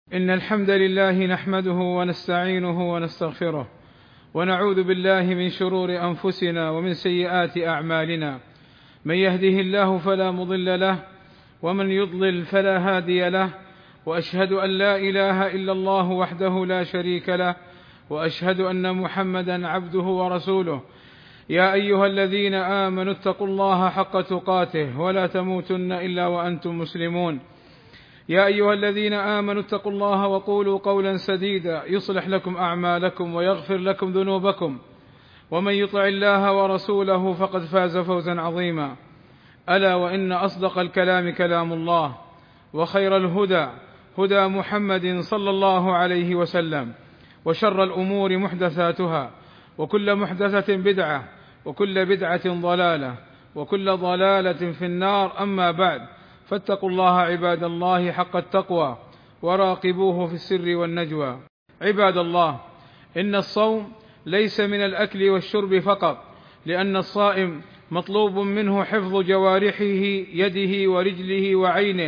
إن الحمد لله نحمده ونستعينه ونستغفره، ونعوذ بالله من شرور أنفسنا ومن سيئات أعمالنا. من يهده الله فلا مضل له، ومن يضلل فلا هادي له، وأشهد أن لا إله إلا الله وحده لا شريك له، وأشهد أن محمدا عبده ورسوله. يا أيها الذين آمنوا اتقوا الله حق تقاته ولا تموتن إلا وأنتم مسلمون. يا أيها الذين آمنوا اتقوا الله وقولوا قولا سديدا يصلح لكم أعمالكم ويغفر لكم ذنوبكم، ومن يطع الله ورسوله فقد فاز فوزا عظيما. ألا وإن أصدق الكلام كلام الله، وخير الهدى هدى محمد صلى الله عليه وسلم، وشر الأمور محدثاتها، وكل محدثة بدعة، وكل بدعة ضلالة، وكل ضلالة في النار. أما بعد، فاتقوا الله عباد الله حق التقوى، وراقبوه في السر والنجوى. عباد الله، إن الصوم ليس من الأكل والشرب فقط، لأن الصائم مطلوب منه حفظ جوارحه، يده ورجله وعينه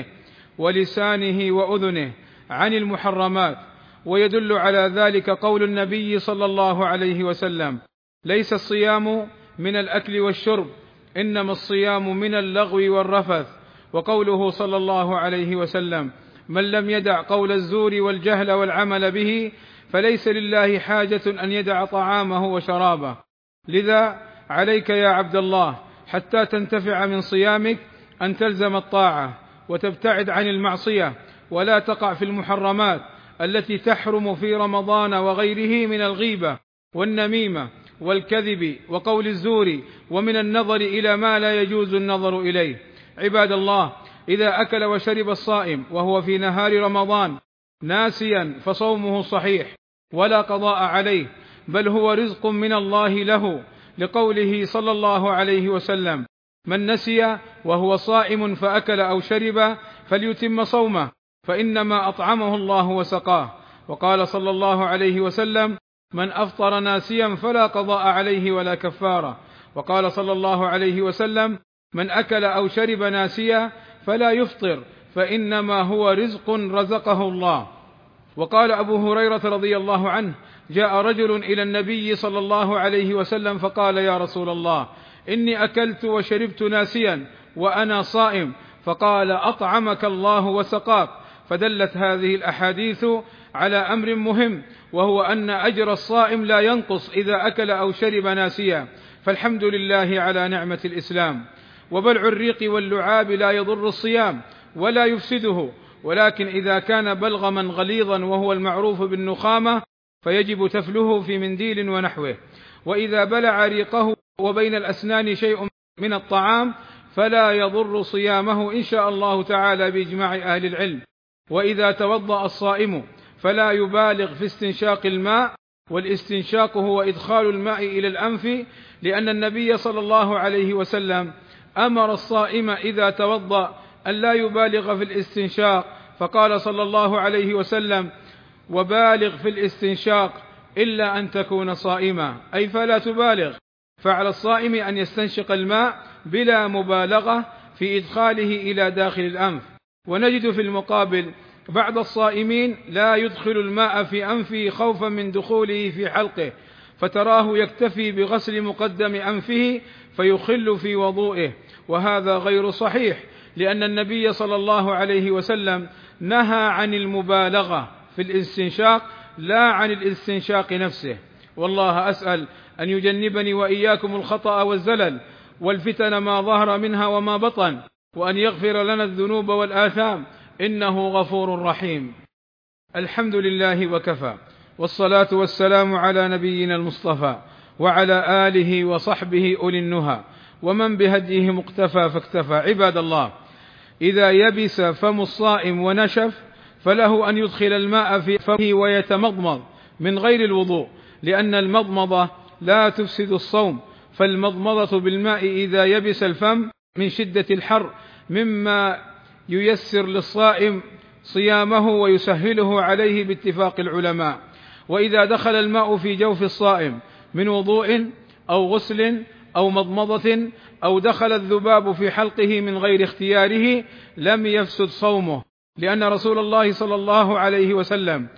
ولسانه وأذنه عن المحرمات. ويدل على ذلك قول النبي صلى الله عليه وسلم: ليس الصيام من الأكل والشرب، إنما الصيام من اللغو والرفث. وقوله صلى الله عليه وسلم: من لم يدع قول الزور والجهل والعمل به فليس لله حاجة أن يدع طعامه وشرابه. لذا عليك يا عبد الله حتى تنتفع من صيامك أن تلزم الطاعة وتبتعد عن المعصية، ولا تقع في المحرمات التي تحرم في رمضان وغيره من الغيبة والنميمة والكذب وقول الزور، ومن النظر إلى ما لا يجوز النظر إليه. عباد الله، إذا أكل وشرب الصائم وهو في نهار رمضان ناسيا فصومه صحيح ولا قضاء عليه، بل هو رزق من الله له، لقوله صلى الله عليه وسلم: من نسي وهو صائم فأكل أو شرب فليتم صومه، فإنما أطعمه الله وسقاه. وقال صلى الله عليه وسلم: من أفطر ناسيا فلا قضاء عليه ولا كفارة. وقال صلى الله عليه وسلم: من أكل أو شرب ناسيا فلا يفطر، فإنما هو رزق رزقه الله. وقال أبو هريرة رضي الله عنه: جاء رجل إلى النبي صلى الله عليه وسلم فقال: يا رسول الله، إني أكلت وشربت ناسيا وأنا صائم. فقال: أطعمك الله وسقاك. فدلت هذه الأحاديث على أمر مهم، وهو أن أجر الصائم لا ينقص إذا أكل أو شرب ناسيا. فالحمد لله على نعمة الإسلام. وبلع الريق واللعاب لا يضر الصيام ولا يفسده، ولكن إذا كان بلغما غليظا وهو المعروف بالنخامة فيجب تفله في منديل ونحوه. وإذا بلع ريقه وبين الأسنان شيء من الطعام فلا يضر صيامه إن شاء الله تعالى بإجماع أهل العلم. وإذا توضأ الصائم فلا يبالغ في استنشاق الماء، والاستنشاق هو إدخال الماء إلى الأنف، لأن النبي صلى الله عليه وسلم أمر الصائم إذا توضأ أن لا يبالغ في الاستنشاق، فقال صلى الله عليه وسلم: وبالغ في الاستنشاق إلا أن تكون صائما، أي فلا تبالغ. فعلى الصائم أن يستنشق الماء بلا مبالغة في إدخاله إلى داخل الأنف. ونجد في المقابل بعض الصائمين لا يدخل الماء في أنفه خوفا من دخوله في حلقه، فتراه يكتفي بغسل مقدم أنفه فيخل في وضوئه، وهذا غير صحيح، لأن النبي صلى الله عليه وسلم نهى عن المبالغة في الاستنشاق لا عن الاستنشاق نفسه. والله أسأل أن يجنبني وإياكم الخطأ والزلل والفتن ما ظهر منها وما بطن، وأن يغفر لنا الذنوب والآثام، إنه غفور رحيم. الحمد لله وكفى، والصلاة والسلام على نبينا المصطفى وعلى آله وصحبه أولي النهى، ومن بهديه مقتفى فاكتفى. عباد الله، إذا يبس فم الصائم ونشف فله أن يدخل الماء في فمه ويتمضمض من غير الوضوء، لأن المضمضة لا تفسد الصوم، فالمضمضة بالماء إذا يبس الفم من شدة الحر مما ييسر للصائم صيامه ويسهله عليه باتفاق العلماء. وإذا دخل الماء في جوف الصائم من وضوء أو غسل أو مضمضة، أو دخل الذباب في حلقه من غير اختياره، لم يفسد صومه، لأن رسول الله صلى الله عليه وسلم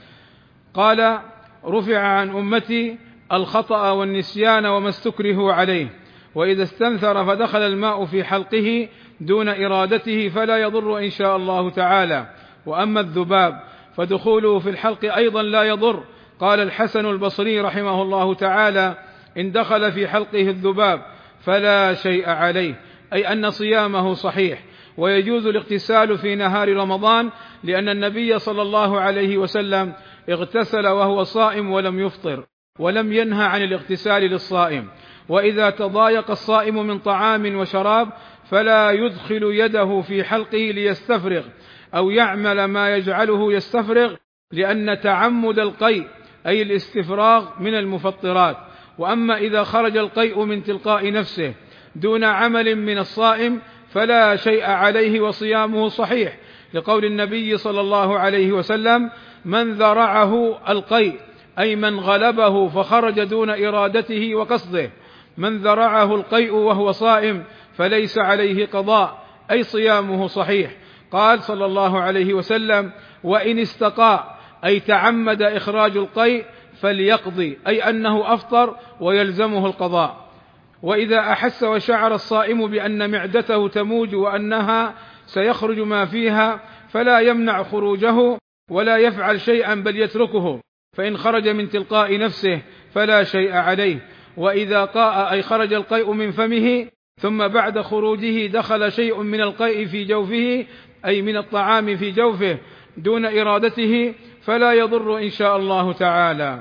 قال: رفع عن أمتي الخطأ والنسيان وما استكرهوا عليه، وإذا استنثر فدخل الماء في حلقه دون إرادته فلا يضر إن شاء الله تعالى، وأما الذباب فدخوله في الحلق أيضا لا يضر. قال الحسن البصري رحمه الله تعالى: إن دخل في حلقه الذباب فلا شيء عليه، أي أن صيامه صحيح، ويجوز الاغتسال في نهار رمضان، لأن النبي صلى الله عليه وسلم اغتسل وهو صائم ولم يفطر، ولم ينهى عن الاغتسال للصائم. وإذا تضايق الصائم من طعام وشراب فلا يدخل يده في حلقه ليستفرغ أو يعمل ما يجعله يستفرغ، لأن تعمد القيء أي الاستفراغ من المفطرات. وأما إذا خرج القيء من تلقاء نفسه دون عمل من الصائم فلا شيء عليه وصيامه صحيح، لقول النبي صلى الله عليه وسلم: من ذرعه القيء، أي من غلبه فخرج دون إرادته وقصده، من ذرعه القيء وهو صائم فليس عليه قضاء، أي صيامه صحيح. قال صلى الله عليه وسلم: وإن استقاء، أي تعمد إخراج القيء، فليقضي، أي أنه أفطر ويلزمه القضاء. وإذا أحس وشعر الصائم بأن معدته تموج وأنها سيخرج ما فيها فلا يمنع خروجه ولا يفعل شيئا بل يتركه، فإن خرج من تلقاء نفسه فلا شيء عليه. وإذا قاء، أي خرج القيء من فمه ثم بعد خروجه دخل شيء من القيء في جوفه، أي من الطعام في جوفه دون إرادته، فلا يضر إن شاء الله تعالى.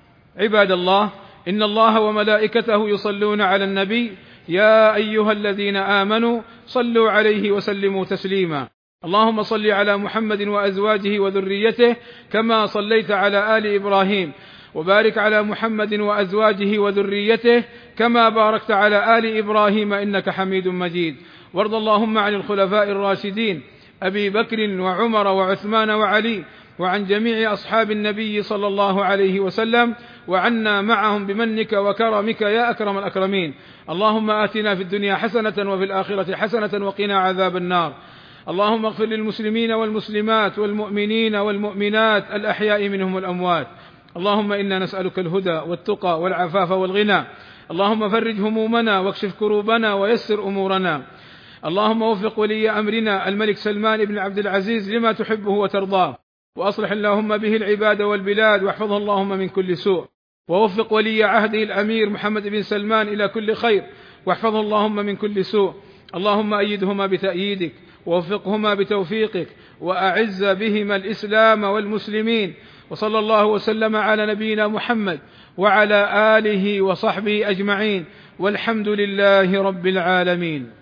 عباد الله، إن الله وملائكته يصلون على النبي: يا أيها الذين آمنوا صلوا عليه وسلموا تسليما. اللهم صل على محمد وأزواجه وذريته كما صليت على آل إبراهيم، وبارك على محمد وأزواجه وذريته كما باركت على آل إبراهيم إنك حميد مجيد. وارض اللهم عن الخلفاء الراشدين أبي بكر وعمر وعثمان وعلي، وعن جميع أصحاب النبي صلى الله عليه وسلم، وعنا معهم بمنك وكرمك يا أكرم الأكرمين. اللهم آتنا في الدنيا حسنة وفي الآخرة حسنة وقنا عذاب النار. اللهم اغفر للمسلمين والمسلمات والمؤمنين والمؤمنات الأحياء منهم والأموات. اللهم إنا نسألك الهدى والتقى والعفاف والغنى. اللهم فرج همومنا واكشف كروبنا ويسر أمورنا. اللهم وفق ولي أمرنا الملك سلمان بن عبد العزيز لما تحبه وترضاه، وأصلح اللهم به العباد والبلاد، واحفظه اللهم من كل سوء. ووفق ولي عهده الأمير محمد بن سلمان إلى كل خير، واحفظه اللهم من كل سوء. اللهم أيدهما بتأييدك، ووفقهما بتوفيقك، وأعز بهما الإسلام والمسلمين. وصلى الله وسلم على نبينا محمد وعلى آله وصحبه أجمعين، والحمد لله رب العالمين.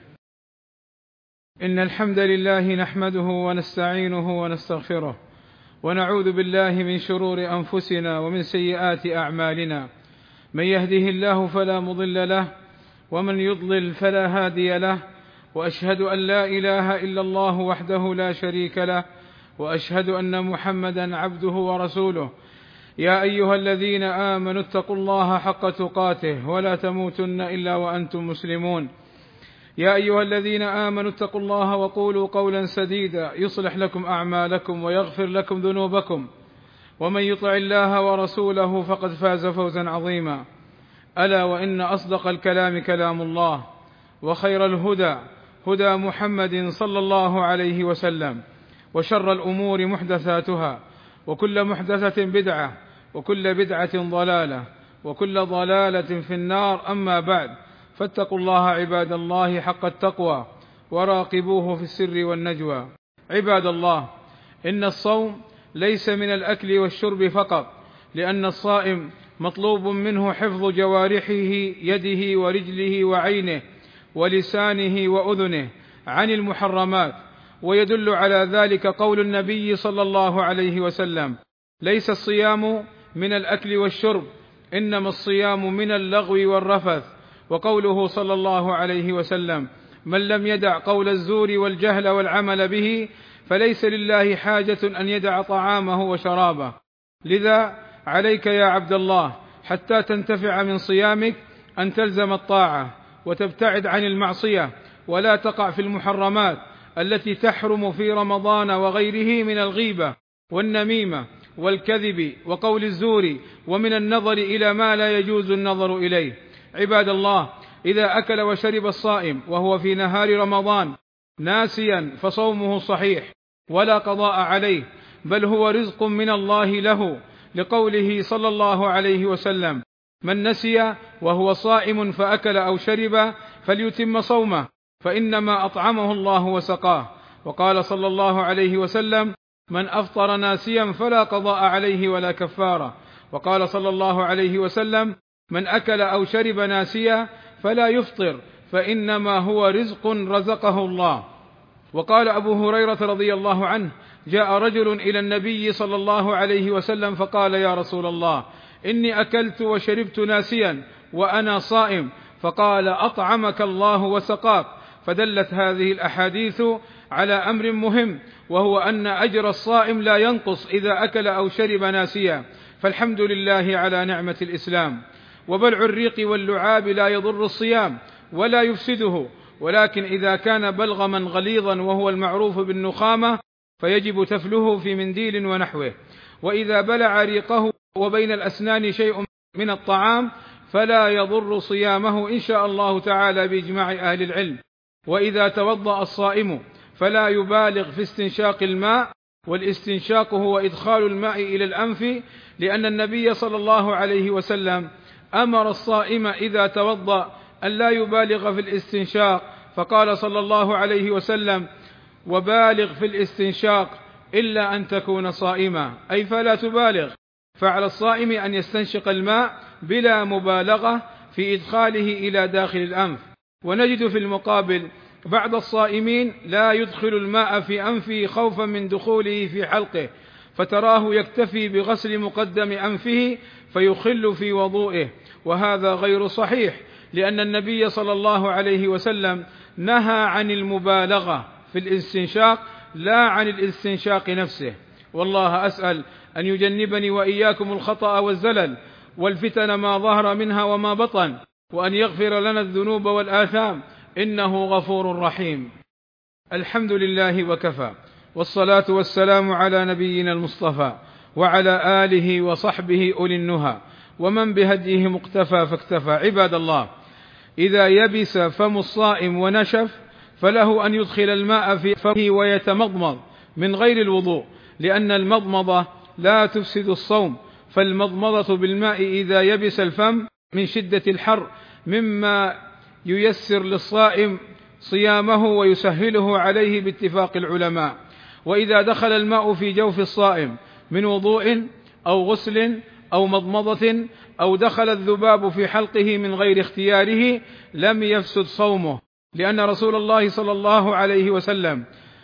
إن الحمد لله نحمده ونستعينه ونستغفره، ونعوذ بالله من شرور أنفسنا ومن سيئات أعمالنا. من يهده الله فلا مضل له، ومن يضلل فلا هادي له. وأشهد أن لا إله إلا الله وحده لا شريك له، وأشهد أن محمدا عبده ورسوله. يا أيها الذين آمنوا اتقوا الله حق تقاته ولا تموتن إلا وأنتم مسلمون. يا أيها الذين آمنوا اتقوا الله وقولوا قولا سديدا يصلح لكم أعمالكم ويغفر لكم ذنوبكم، ومن يطع الله ورسوله فقد فاز فوزا عظيما. ألا وإن أصدق الكلام كلام الله، وخير الهدى هدى محمد صلى الله عليه وسلم، وشر الأمور محدثاتها، وكل محدثة بدعة، وكل بدعة ضلالة، وكل ضلالة في النار. أما بعد، فاتقوا الله عباد الله حق التقوى، وراقبوه في السر والنجوى. عباد الله، إن الصوم ليس من الأكل والشرب فقط، لأن الصائم مطلوب منه حفظ جوارحه، يده ورجله وعينه ولسانه وأذنه عن المحرمات. ويدل على ذلك قول النبي صلى الله عليه وسلم: ليس الصيام من الأكل والشرب، إنما الصيام من اللغو والرفث. وقوله صلى الله عليه وسلم: من لم يدع قول الزور والجهل والعمل به فليس لله حاجة أن يدع طعامه وشرابه. لذا عليك يا عبد الله حتى تنتفع من صيامك أن تلزم الطاعة وتبتعد عن المعصية، ولا تقع في المحرمات التي تحرم في رمضان وغيره من الغيبة والنميمة والكذب وقول الزور ومن النظر إلى ما لا يجوز النظر إليه. عباد الله، إذا أكل وشرب الصائم وهو في نهار رمضان ناسيا فصومه صحيح ولا قضاء عليه، بل هو رزق من الله له، لقوله صلى الله عليه وسلم: من نسي وهو صائم فأكل أو شرب فليتم صومه فإنما أطعمه الله وسقاه. وقال صلى الله عليه وسلم: من أفطر ناسيا فلا قضاء عليه ولا كفارة. وقال صلى الله عليه وسلم: من أكل أو شرب ناسيا فلا يفطر فإنما هو رزق رزقه الله. وقال أبو هريرة رضي الله عنه: جاء رجل إلى النبي صلى الله عليه وسلم فقال: يا رسول الله، إني أكلت وشربت ناسيا وأنا صائم. فقال: أطعمك الله وسقاك. فدلت هذه الأحاديث على أمر مهم، وهو أن أجر الصائم لا ينقص إذا أكل أو شرب ناسيا، فالحمد لله على نعمة الإسلام. وبلع الريق واللعاب لا يضر الصيام ولا يفسده، ولكن إذا كان بلغما غليظا وهو المعروف بالنخامة فيجب تفله في منديل ونحوه. وإذا بلع ريقه وبين الأسنان شيء من الطعام فلا يضر صيامه إن شاء الله تعالى بإجماع أهل العلم. وإذا توضأ الصائم فلا يبالغ في استنشاق الماء، والاستنشاق هو إدخال الماء إلى الأنف، لأن النبي صلى الله عليه وسلم أمر الصائم إذا توضأ أن لا يبالغ في الاستنشاق، فقال صلى الله عليه وسلم: وبالغ في الاستنشاق إلا أن تكون صائما، أي فلا تبالغ. فعلى الصائم أن يستنشق الماء بلا مبالغة في إدخاله إلى داخل الأنف. ونجد في المقابل بعض الصائمين لا يدخل الماء في أنفه خوفا من دخوله في حلقه، فتراه يكتفي بغسل مقدم أنفه فيخل في وضوئه، وهذا غير صحيح، لأن النبي صلى الله عليه وسلم نهى عن المبالغة في الاستنشاق لا عن الاستنشاق نفسه. والله أسأل أن يجنبني وإياكم الخطأ والزلل والفتن ما ظهر منها وما بطن، وأن يغفر لنا الذنوب والآثام، إنه غفور رحيم. الحمد لله وكفى، والصلاة والسلام على نبينا المصطفى وعلى آله وصحبه أولي النهى ومن بهديه مقتفى فاكتفى. عباد الله، إذا يبس فم الصائم ونشف فله أن يدخل الماء في فمه ويتمضمض من غير الوضوء، لأن المضمضة لا تفسد الصوم، فالمضمضة بالماء إذا يبس الفم من شدة الحر مما ييسر للصائم صيامه ويسهله عليه باتفاق العلماء. وإذا دخل الماء في جوف الصائم من وضوء أو غسل أو مضمضة أو دخل الذباب في حلقه من غير اختياره لم يفسد صومه، لأن رسول الله صلى الله عليه وسلم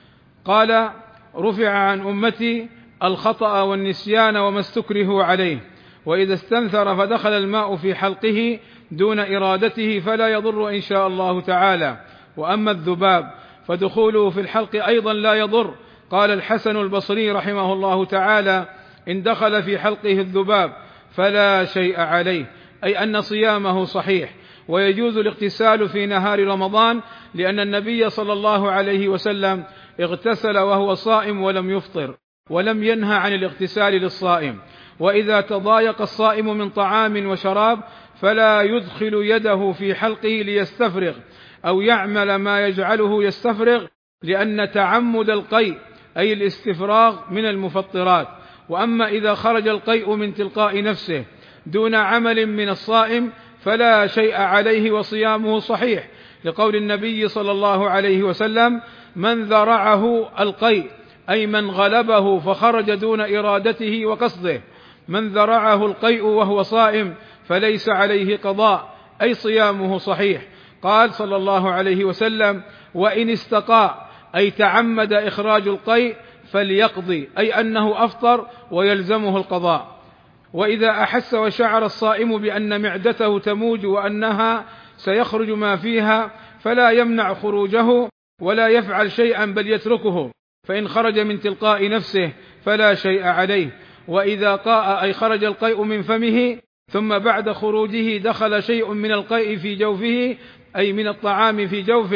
قال: رفع عن أمتي الخطأ والنسيان وما استكرهوا عليه. وإذا استنثر فدخل الماء في حلقه دون إرادته فلا يضر إن شاء الله تعالى. وأما الذباب فدخوله في الحلق أيضا لا يضر. قال الحسن البصري رحمه الله تعالى: إن دخل في حلقه الذباب فلا شيء عليه، أي أن صيامه صحيح. ويجوز الاغتسال في نهار رمضان، لأن النبي صلى الله عليه وسلم اغتسل وهو صائم ولم يفطر، ولم ينهى عن الاغتسال للصائم. وإذا تضايق الصائم من طعام وشراب فلا يدخل يده في حلقه ليستفرغ أو يعمل ما يجعله يستفرغ، لأن تعمد القيء أي الاستفراغ من المفطرات. وأما إذا خرج القيء من تلقاء نفسه دون عمل من الصائم فلا شيء عليه وصيامه صحيح، لقول النبي صلى الله عليه وسلم: من ذرعه القيء، أي من غلبه فخرج دون إرادته وقصده، من ذرعه القيء وهو صائم فليس عليه قضاء، أي صيامه صحيح. قال صلى الله عليه وسلم: وإن استقاء، أي تعمد إخراج القيء، فليقضي، أي أنه أفطر ويلزمه القضاء. وإذا أحس وشعر الصائم بأن معدته تموج وأنها سيخرج ما فيها فلا يمنع خروجه ولا يفعل شيئا بل يتركه، فإن خرج من تلقاء نفسه فلا شيء عليه. وإذا قاء، أي خرج القيء من فمه ثم بعد خروجه دخل شيء من القيء في جوفه، أي من الطعام في جوفه،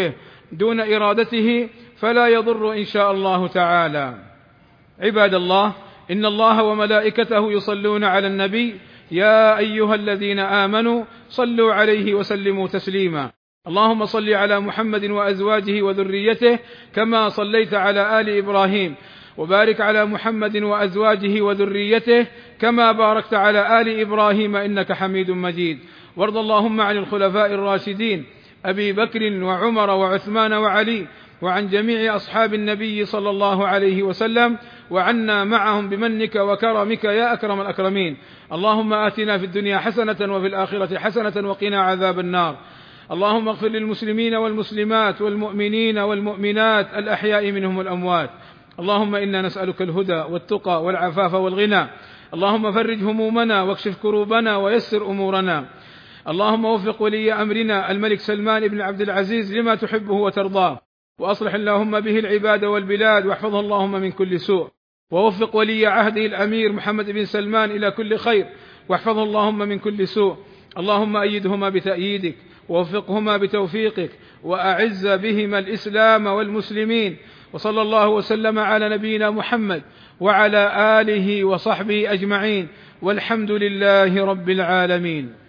دون إرادته فلا يضر إن شاء الله تعالى. عباد الله، إن الله وملائكته يصلون على النبي يا أيها الذين آمنوا صلوا عليه وسلموا تسليما. اللهم صل على محمد وأزواجه وذريته كما صليت على آل إبراهيم، وبارك على محمد وأزواجه وذريته كما باركت على آل إبراهيم إنك حميد مجيد. وارض اللهم عن الخلفاء الراشدين أبي بكر وعمر وعثمان وعلي، وعن جميع أصحاب النبي صلى الله عليه وسلم، وعنا معهم بمنك وكرمك يا أكرم الأكرمين. اللهم آتنا في الدنيا حسنة وفي الآخرة حسنة وقنا عذاب النار. اللهم اغفر للمسلمين والمسلمات والمؤمنين والمؤمنات الأحياء منهم والأموات. اللهم إنا نسألك الهدى والتقى والعفاف والغنى. اللهم فرج همومنا واكشف كروبنا ويسر أمورنا. اللهم وفق ولي أمرنا الملك سلمان بن عبد العزيز لما تحبه وترضاه، وأصلح اللهم به العباد والبلاد، واحفظه اللهم من كل سوء. ووفق ولي عهده الأمير محمد بن سلمان إلى كل خير، واحفظه اللهم من كل سوء. اللهم أيدهما بتأييدك، ووفقهما بتوفيقك، وأعز بهما الإسلام والمسلمين. وصلى الله وسلم على نبينا محمد وعلى آله وصحبه أجمعين، والحمد لله رب العالمين.